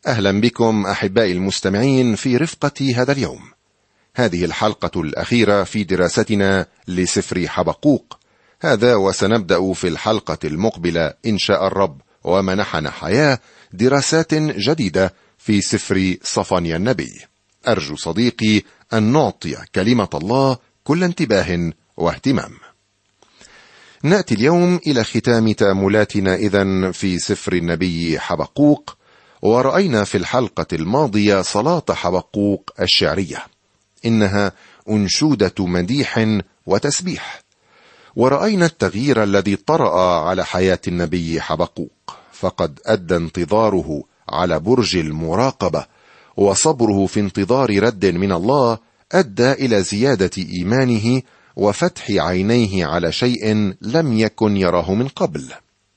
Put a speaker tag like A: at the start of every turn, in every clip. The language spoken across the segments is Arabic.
A: أهلا بكم أحبائي المستمعين في رفقة هذا اليوم. هذه الحلقة الأخيرة في دراستنا لسفر حبقوق، هذا وسنبدأ في الحلقة المقبلة إن شاء الرب ومنحنا حياة دراسات جديدة في سفر صفانيا النبي. أرجو صديقي أن نعطي كلمة الله كل انتباه واهتمام. نأتي اليوم إلى ختام تأملاتنا إذن في سفر النبي حبقوق، ورأينا في الحلقة الماضية صلاة حبقوق الشعرية، إنها أنشودة مديح وتسبيح. ورأينا التغيير الذي طرأ على حياة النبي حبقوق، فقد أدى انتظاره على برج المراقبة وصبره في انتظار رد من الله أدى إلى زيادة إيمانه وفتح عينيه على شيء لم يكن يراه من قبل.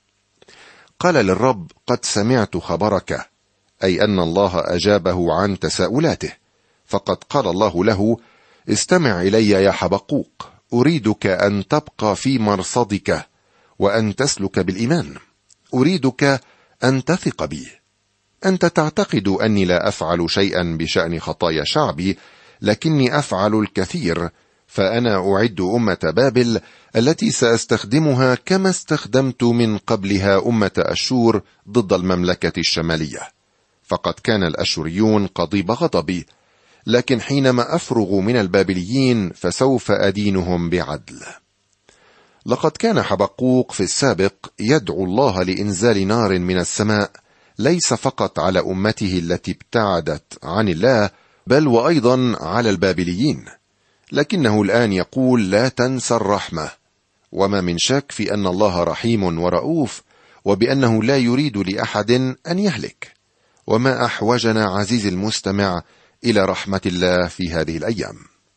A: قال للرب: قد سمعت خبرك، أي أن الله أجابه عن تساؤلاته، فقد قال الله له: استمع إلي يا حبقوق، أريدك أن تبقى في مرصدك وأن تسلك بالإيمان، أريدك أن تثق بي. أنت تعتقد أني لا أفعل شيئا بشأن خطايا شعبي، لكني أفعل الكثير، فأنا أعد أمة بابل التي سأستخدمها كما استخدمت من قبلها أمة أشور ضد المملكة الشمالية. فقد كان الأشوريون قضيب غضبي، لكن حينما أفرغ من البابليين فسوف أدينهم بعدل. لقد كان حبقوق في السابق يدعو الله لإنزال نار من السماء، ليس فقط على أمته التي ابتعدت عن الله، بل وأيضا على البابليين. لكنه الآن يقول: لا تنسى الرحمة. وما من شك في أن الله رحيم ورؤوف، وبأنه لا يريد لأحد أن يهلك. وما أحوجنا عزيزي المستمع إلى رحمة الله في هذه الأيام.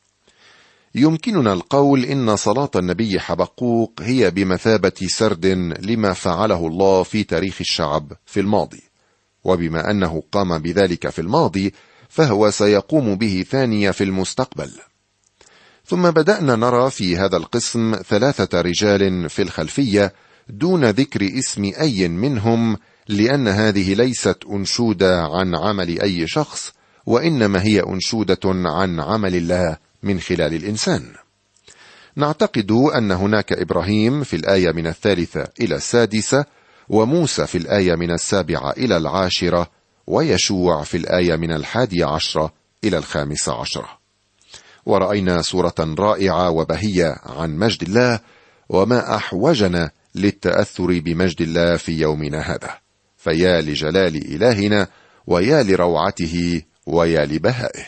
A: يمكننا القول إن صلاة النبي حبقوق هي بمثابة سرد لما فعله الله في تاريخ الشعب في الماضي، وبما أنه قام بذلك في الماضي فهو سيقوم به ثانية في المستقبل. ثم بدأنا نرى في هذا القسم 3 رجال في الخلفية دون ذكر اسم أي منهم، لأن هذه ليست أنشودة عن عمل أي شخص، وإنما هي أنشودة عن عمل الله من خلال الإنسان. نعتقد أن هناك إبراهيم في الآية من 3 إلى 6، وموسى في الآية من 7 إلى 10، ويشوع في الآية من 11 إلى 15. ورأينا صورة رائعة وبهية عن مجد الله، وما أحوجنا للتأثر بمجد الله في يومنا هذا. فيا لجلال إلهنا، ويا لروعته، ويا لبهائه.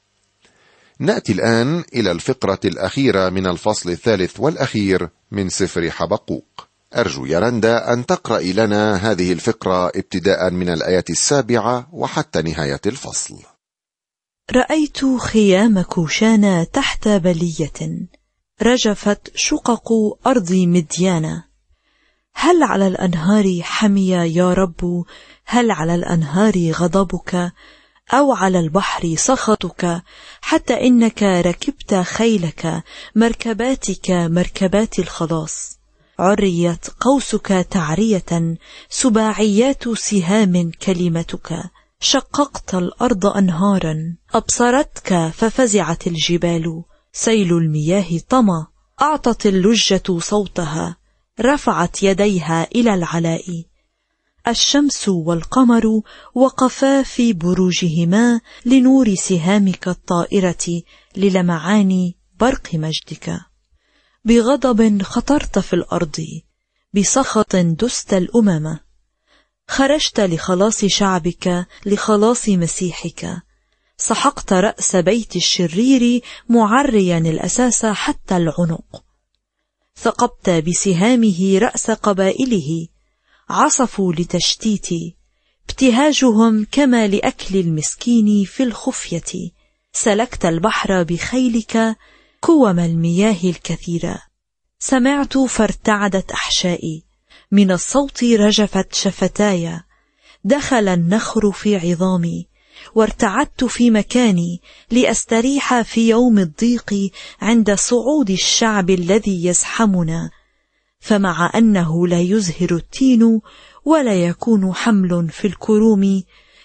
A: نأتي الآن إلى الفقرة الأخيرة من الفصل 3 والأخير من سفر حبقوق. أرجو يا رندا أن تقرأ لنا هذه الفقرة ابتداء من الآية 7 وحتى نهاية الفصل.
B: رأيت خيام كوشان تحت بلية، رجفت شقق أرض مديان. هل على الأنهار حمي يا رب؟ هل على الأنهار غضبك؟ أو على البحر سخطك؟ حتى إنك ركبت خيلك، مركباتك مركبات الخلاص. عريت قوسك تعرية، سباعيات سهام كلمتك. شققت الأرض أنهارا، أبصرتك ففزعت الجبال. سيل المياه طمى، أعطت اللجة صوتها، رفعت يديها إلى العلاء. الشمس والقمر وقفا في بروجهما لنور سهامك الطائرة، للمعان برق مجدك. بغضب خطرت في الأرض، بسخط دست الأمم. خرجت لخلاص شعبك، لخلاص مسيحك. سحقت رأس بيت الشرير، معريا الأساس حتى العنق. ثقبت بسهامه رأس قبائله، عصفوا لتشتيتي. ابتهاجهم كما لأكل المسكين في الخفية. سلكت البحر بخيلك، كوم المياه الكثيرة. سمعت فارتعدت أحشائي، من الصوت رجفت شفتاي. دخل النخر في عظامي، وارتعدت في مكاني لأستريح في يوم الضيق عند صعود الشعب الذي يزحمنا. فمع أنه لا يزهر التين ولا يكون حمل في الكروم،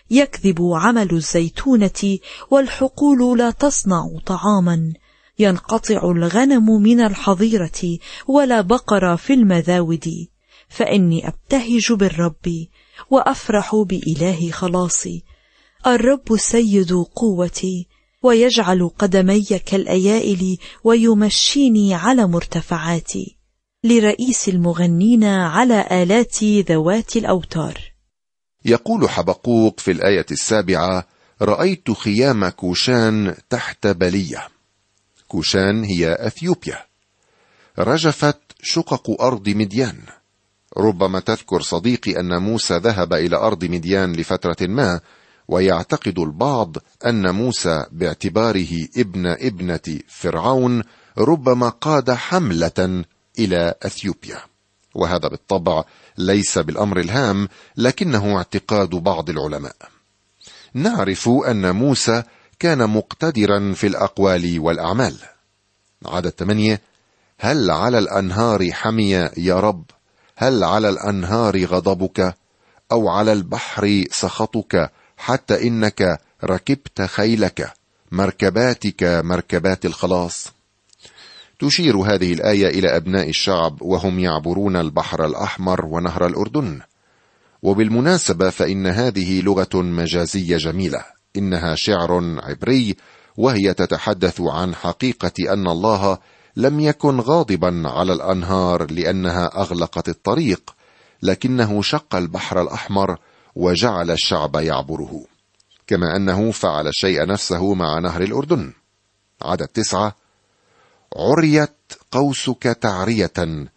B: يكذب عمل الزيتونة، والحقول لا تصنع طعاما. ينقطع الغنم من الحظيرة، ولا بقر في المذاود. فإني أبتهج بالرب، وأفرح بإله خلاصي. الرب سيد قوتي، ويجعل قدمي كالأيائل، ويمشيني على مرتفعاتي، لرئيس المغنين على آلات ذوات الأوتار.
A: يقول حبقوق في الآية 7: رأيت خيام كوشان تحت بلية. كوشان هي أثيوبيا. رجفت شقق أرض مديان. ربما تذكر صديقي أن موسى ذهب إلى أرض مديان لفترة ما، ويعتقد البعض أن موسى باعتباره ابن ابنة فرعون ربما قاد حملة إلى أثيوبيا، وهذا بالطبع ليس بالأمر الهام، لكنه اعتقاد بعض العلماء. نعرف أن موسى كان مقتدرا في الأقوال والأعمال. عدد 8: هل على الأنهار حمي يا رب؟ هل على الأنهار غضبك؟ أو على البحر سخطك؟ حتى إنك ركبت خيلك، مركباتك مركبات الخلاص. تشير هذه الآية إلى أبناء الشعب وهم يعبرون البحر الأحمر ونهر الأردن. وبالمناسبة فإن هذه لغة مجازية جميلة، إنها شعر عبري، وهي تتحدث عن حقيقة أن الله لم يكن غاضبا على الأنهار لأنها أغلقت الطريق، لكنه شق البحر الأحمر وجعل الشعب يعبره، كما أنه فعل الشيء نفسه مع نهر الأردن. عدد 9: عريت قوسك تعرية،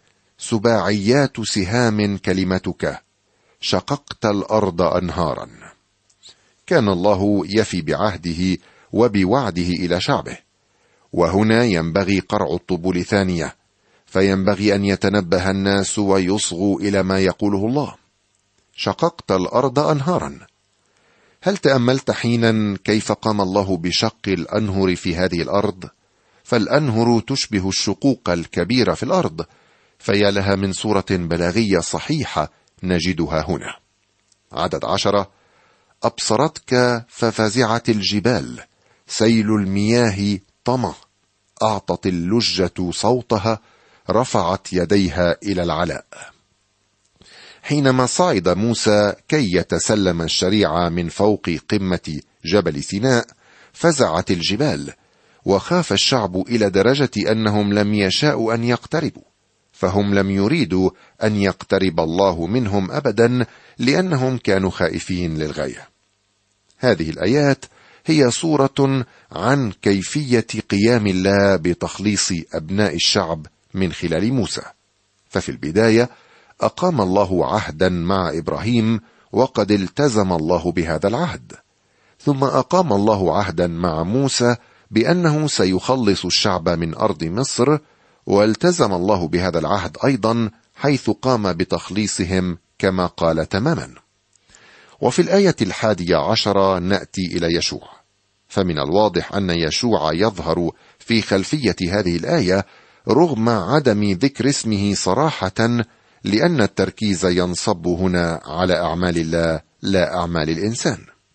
A: سباعيات سهام كلمتك، شققت الأرض أنهارا. كان الله يفي بعهده وبوعده إلى شعبه، وهنا ينبغي قرع الطبول ثانية، فينبغي أن يتنبه الناس ويصغوا إلى ما يقوله الله. شققت الأرض أنهارا. هل تأملت حينا كيف قام الله بشق الأنهر في هذه الأرض؟ فالأنهر تشبه الشقوق الكبيرة في الأرض، فيا لها من صورة بلاغية صحيحة نجدها هنا. عدد 10: أبصرتك ففزعت الجبال، سيل المياه طمى، أعطت اللجة صوتها، رفعت يديها إلى العلاء. حينما صعد موسى كي يتسلم الشريعة من فوق قمة جبل سيناء، فزعت الجبال، وخاف الشعب إلى درجة أنهم لم يشاءوا أن يقتربوا، فهم لم يريدوا أن يقترب الله منهم أبدا، لأنهم كانوا خائفين للغاية. هذه الآيات هي صورة عن كيفية قيام الله بتخليص أبناء الشعب من خلال موسى. ففي البداية أقام الله عهدا مع إبراهيم، وقد التزم الله بهذا العهد. ثم أقام الله عهدا مع موسى بأنه سيخلص الشعب من أرض مصر، والتزم الله بهذا العهد أيضا حيث قام بتخليصهم كما قال تماما. وفي الآية 11 نأتي إلى يشوع، فمن الواضح أن يشوع يظهر في خلفية هذه الآية رغم عدم ذكر اسمه صراحة، لأن التركيز ينصب هنا على أعمال الله لا أعمال الإنسان.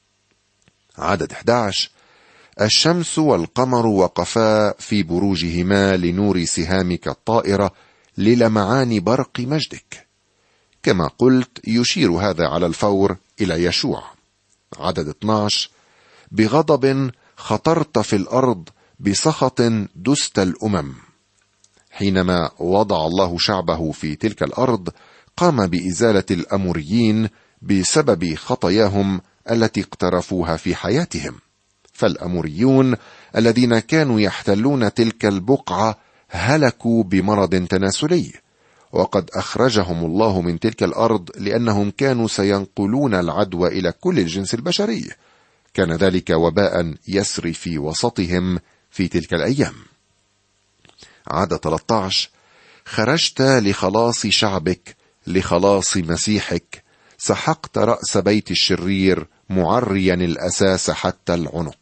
A: عدد 11: الشمس والقمر وقفا في بروجهما لنور سهامك الطائرة، للمعان برق مجدك. كما قلت يشير هذا على الفور إلى يشوع. عدد 12: بغضب خطرت في الأرض، بسخط دست الأمم. حينما وضع الله شعبه في تلك الأرض، قام بإزالة الأموريين بسبب خطاياهم التي اقترفوها في حياتهم. فالأموريون الذين كانوا يحتلون تلك البقعة هلكوا بمرض تناسلي، وقد أخرجهم الله من تلك الأرض لأنهم كانوا سينقلون العدوى إلى كل الجنس البشري. كان ذلك وباء يسري في وسطهم في تلك الأيام. عدد 13: خرجت لخلاص شعبك، لخلاص مسيحك، سحقت رأس بيت الشرير، معريا الأساس حتى العنق.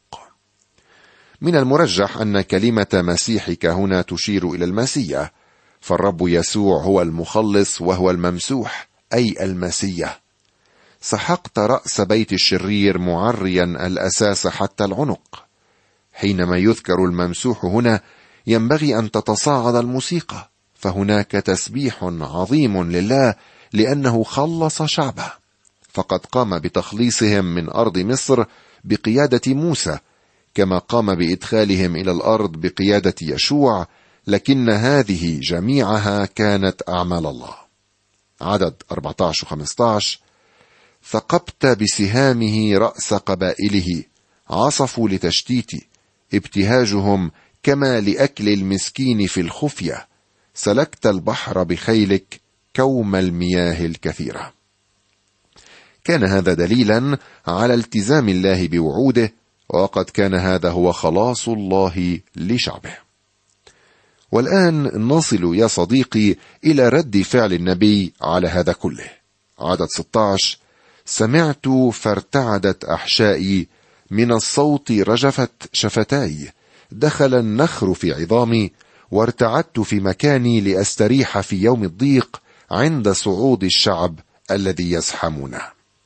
A: من المرجح أن كلمة مسيحك هنا تشير إلى المسيح، فالرب يسوع هو المخلص وهو الممسوح، أي المسيح. سحقت رأس بيت الشرير معريا الأساس حتى العنق. حينما يذكر الممسوح هنا ينبغي أن تتصاعد الموسيقى، فهناك تسبيح عظيم لله لأنه خلص شعبه، فقد قام بتخليصهم من أرض مصر بقيادة موسى، كما قام بإدخالهم إلى الأرض بقيادة يشوع، لكن هذه جميعها كانت أعمال الله. عدد 14-15: ثقبت بسهامه رأس قبائله، عصفوا لتشتيت، ابتهاجهم كما لأكل المسكين في الخفية، سلكت البحر بخيلك كوم المياه الكثيرة. كان هذا دليلا على التزام الله بوعوده، وقد كان هذا هو خلاص الله لشعبه. والآن نصل يا صديقي إلى رد فعل النبي على هذا كله. عدد 16: سمعت فارتعدت أحشائي، من الصوت رجفت شفتاي، دخل النخر في عظامي، وارتعدت في مكاني لأستريح في يوم الضيق عند صعود الشعب الذي يزحمونه.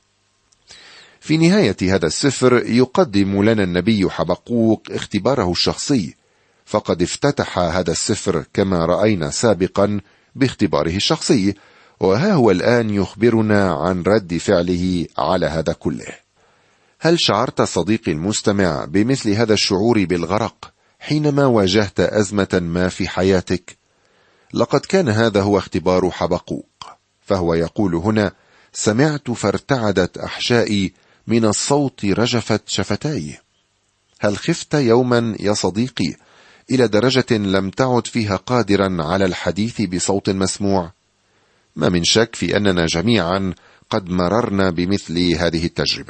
A: في نهاية هذا السفر يقدم لنا النبي حبقوق اختباره الشخصي، فقد افتتح هذا السفر كما رأينا سابقا باختباره الشخصي، وها هو الآن يخبرنا عن رد فعله على هذا كله. هل شعرت صديقي المستمع بمثل هذا الشعور بالغرق حينما واجهت أزمة ما في حياتك؟ لقد كان هذا هو اختبار حبقوق، فهو يقول هنا: سمعت فارتعدت أحشائي، من الصوت رجفت شفتاي. هل خفت يوما يا صديقي إلى درجة لم تعد فيها قادرا على الحديث بصوت مسموع؟ ما من شك في أننا جميعا قد مررنا بمثل هذه التجربة.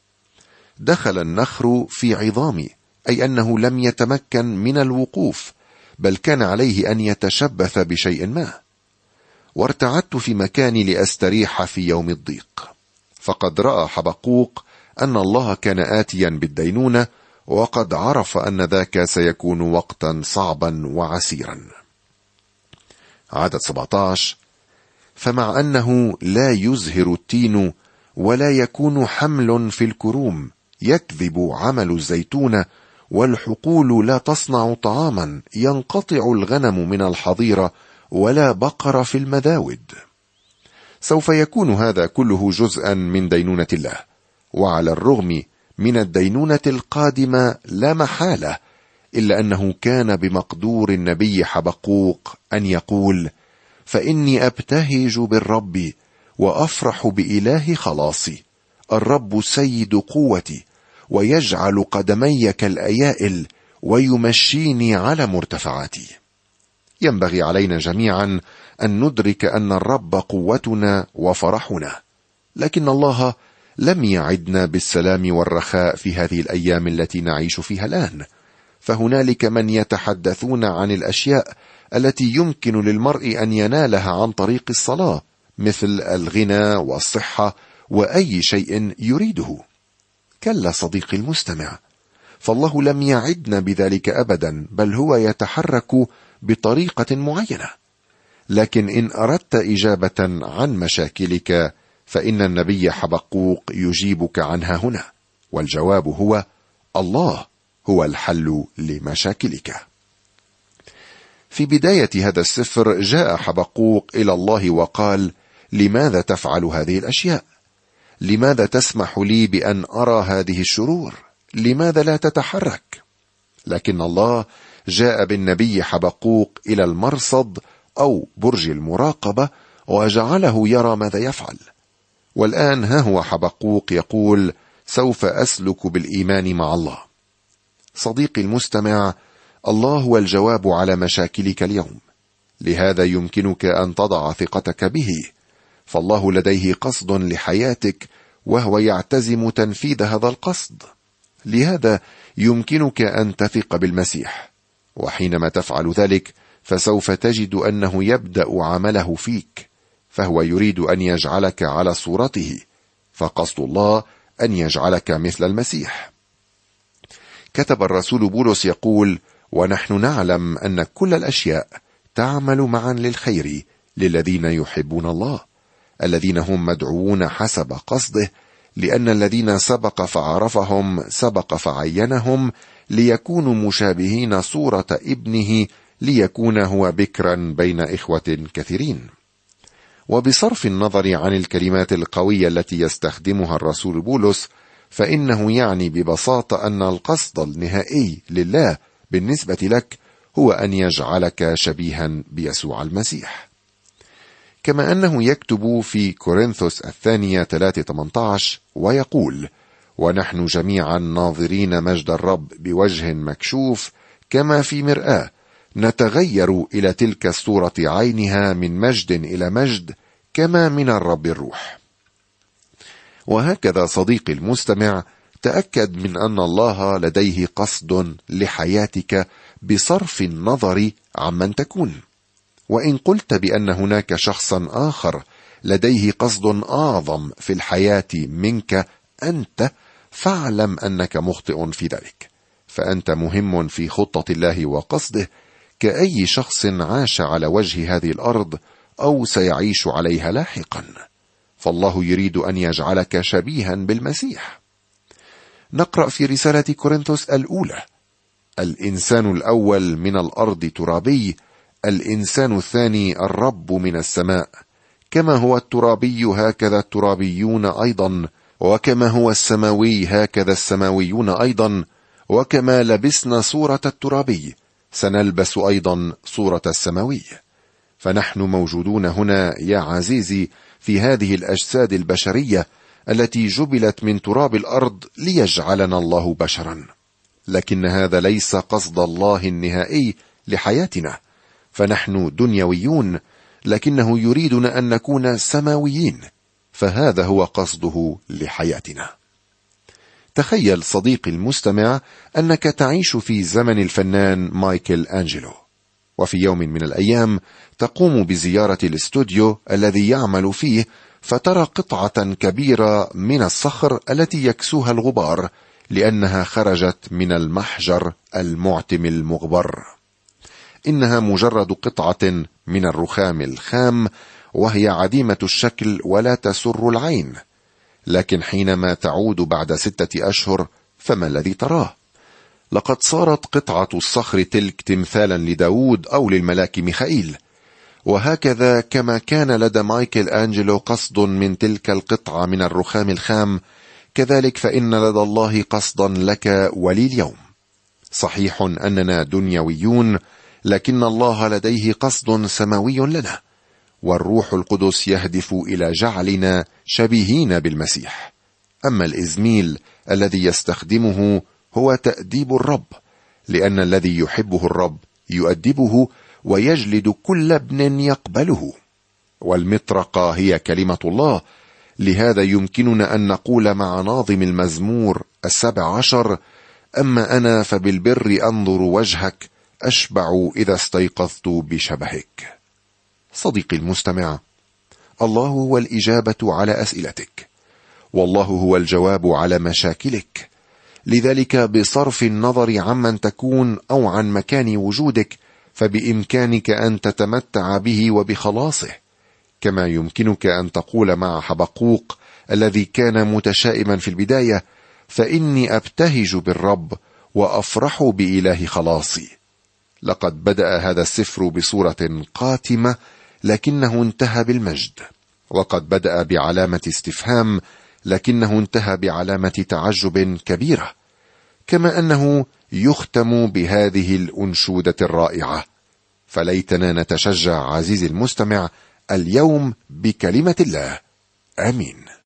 A: دخل النخر في عظامي، أي أنه لم يتمكن من الوقوف، بل كان عليه أن يتشبث بشيء ما. وارتعدت في مكاني لأستريح في يوم الضيق. فقد رأى حبقوق أن الله كان آتيا بالدينونة، وقد عرف أن ذاك سيكون وقتا صعبا وعسيرا. عدد 17: فمع أنه لا يزهر التين ولا يكون حمل في الكروم، يكذب عمل الزيتون، والحقول لا تصنع طعاما، ينقطع الغنم من الحظيرة ولا بقر في المذاود. سوف يكون هذا كله جزءا من دينونة الله، وعلى الرغم من الدينونة القادمة لا محالة، إلا أنه كان بمقدور النبي حبقوق أن يقول: فإني أبتهج بالرب وأفرح بإله خلاصي، الرب سيد قوتي، ويجعل قدمي كالأيائل، ويمشيني على مرتفعاتي. ينبغي علينا جميعا أن ندرك أن الرب قوتنا وفرحنا، لكن الله لم يعدنا بالسلام والرخاء في هذه الأيام التي نعيش فيها الآن. فهنالك من يتحدثون عن الأشياء التي يمكن للمرء أن ينالها عن طريق الصلاة، مثل الغنى والصحة وأي شيء يريده. كلا صديقي المستمع، فالله لم يعدنا بذلك أبدا، بل هو يتحرك بطريقة معينة. لكن إن أردت إجابة عن مشاكلك فإن النبي حبقوق يجيبك عنها هنا، والجواب هو: الله هو الحل لمشاكلك. في بداية هذا السفر جاء حبقوق إلى الله وقال: لماذا تفعل هذه الأشياء؟ لماذا تسمح لي بأن أرى هذه الشرور؟ لماذا لا تتحرك؟ لكن الله جاء بالنبي حبقوق إلى المرصد أو برج المراقبة، وجعله يرى ماذا يفعل. والآن ها هو حبقوق يقول: سوف أسلك بالإيمان مع الله. صديقي المستمع، الله هو الجواب على مشاكلك اليوم، لهذا يمكنك أن تضع ثقتك به، فالله لديه قصد لحياتك، وهو يعتزم تنفيذ هذا القصد. لهذا يمكنك أن تثق بالمسيح، وحينما تفعل ذلك فسوف تجد أنه يبدأ عمله فيك، فهو يريد أن يجعلك على صورته، فقصد الله أن يجعلك مثل المسيح. كتب الرسول بولس يقول: ونحن نعلم أن كل الأشياء تعمل معا للخير للذين يحبون الله، الذين هم مدعوون حسب قصده، لأن الذين سبق فعرفهم سبق فعينهم ليكونوا مشابهين صورة ابنه، ليكون هو بكرا بين إخوة كثيرين. وبصرف النظر عن الكلمات القوية التي يستخدمها الرسول بولس، فإنه يعني ببساطة أن القصد النهائي لله بالنسبة لك هو أن يجعلك شبيها بيسوع المسيح. كما أنه يكتب في كورنثوس الثانية 3:18 ويقول: ونحن جميعا ناظرين مجد الرب بوجه مكشوف كما في مرآة، نتغير إلى تلك الصورة عينها من مجد إلى مجد كما من الرب الروح. وهكذا صديقي المستمع، تأكد من أن الله لديه قصد لحياتك بصرف النظر عمن تكون. وإن قلت بأن هناك شخصا آخر لديه قصد أعظم في الحياة منك أنت، فاعلم أنك مخطئ في ذلك، فأنت مهم في خطة الله وقصده كأي شخص عاش على وجه هذه الأرض أو سيعيش عليها لاحقا، فالله يريد أن يجعلك شبيها بالمسيح. نقرأ في رسالة كورنثوس الأولى: الإنسان الأول من الأرض ترابي، الإنسان الثاني الرب من السماء، كما هو الترابي هكذا الترابيون أيضا، وكما هو السماوي هكذا السماويون أيضا، وكما لبسنا صورة الترابي سنلبس أيضا صورة السماوي. فنحن موجودون هنا يا عزيزي في هذه الأجساد البشرية التي جبلت من تراب الأرض ليجعلنا الله بشرا، لكن هذا ليس قصد الله النهائي لحياتنا، فنحن دنيويون، لكنه يريدنا أن نكون سماويين، فهذا هو قصده لحياتنا. تخيل صديقي المستمع أنك تعيش في زمن الفنان مايكل أنجلو، وفي يوم من الأيام تقوم بزيارة الاستوديو الذي يعمل فيه، فترى قطعة كبيرة من الصخر التي يكسوها الغبار لأنها خرجت من المحجر المعتم المغبر. إنها مجرد قطعة من الرخام الخام، وهي عديمة الشكل ولا تسر العين، لكن حينما تعود بعد 6 أشهر فما الذي تراه؟ لقد صارت قطعة الصخر تلك تمثالا لداود أو للملاك ميخائيل. وهكذا كما كان لدى مايكل أنجلو قصد من تلك القطعة من الرخام الخام، كذلك فإن لدى الله قصدا لك ولي اليوم. صحيح أننا دنيويون، لكن الله لديه قصد سماوي لنا، والروح القدس يهدف إلى جعلنا شبيهين بالمسيح. أما الإزميل الذي يستخدمه هو تأديب الرب، لأن الذي يحبه الرب يؤدبه ويجلد كل ابن يقبله. والمطرقة هي كلمة الله، لهذا يمكننا أن نقول مع ناظم المزمور 17: أما أنا فبالبر أنظر وجهك، أشبع إذا استيقظت بشبهك. صديقي المستمع، الله هو الإجابة على أسئلتك، والله هو الجواب على مشاكلك. لذلك بصرف النظر عمن تكون أو عن مكان وجودك، فبإمكانك أن تتمتع به وبخلاصه، كما يمكنك أن تقول مع حبقوق الذي كان متشائما في البداية: فإني أبتهج بالرب وأفرح بإله خلاصي. لقد بدأ هذا السفر بصورة قاتمة، لكنه انتهى بالمجد، وقد بدأ بعلامة استفهام، لكنه انتهى بعلامة تعجب كبيرة، كما أنه يختم بهذه الأنشودة الرائعة. فليتنا نتشجع عزيزي المستمع اليوم بكلمة الله. آمين.